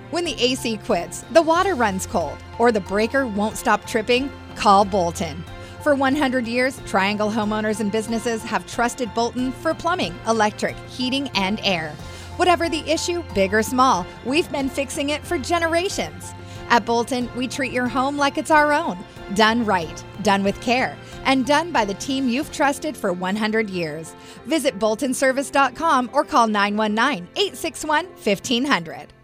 When the AC quits, the water runs cold, or the breaker won't stop tripping, call Bolton. For 100 years, Triangle homeowners and businesses have trusted Bolton for plumbing, electric, heating, and air. Whatever the issue, big or small, we've been fixing it for generations. At Bolton, we treat your home like it's our own. Done right, done with care, and done by the team you've trusted for 100 years. Visit boltonservice.com or call 919-861-1500.